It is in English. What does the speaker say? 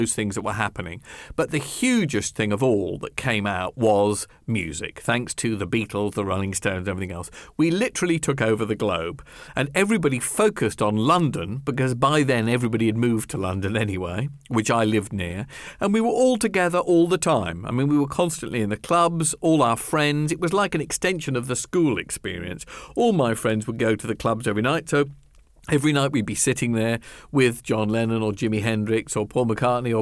those things that were happening. But the hugest thing of all that came out was music. Thanks to the Beatles, the Rolling Stones, everything else. We literally took over the globe, and everybody focused on London because by then everybody had moved to London anyway, which I lived near, and we were all together all the time. I mean, we were constantly in the clubs, all our friends. It was like an extension of the school experience. All my friends would go to the clubs every night, so every night we'd be sitting there with John Lennon or Jimi Hendrix or Paul McCartney or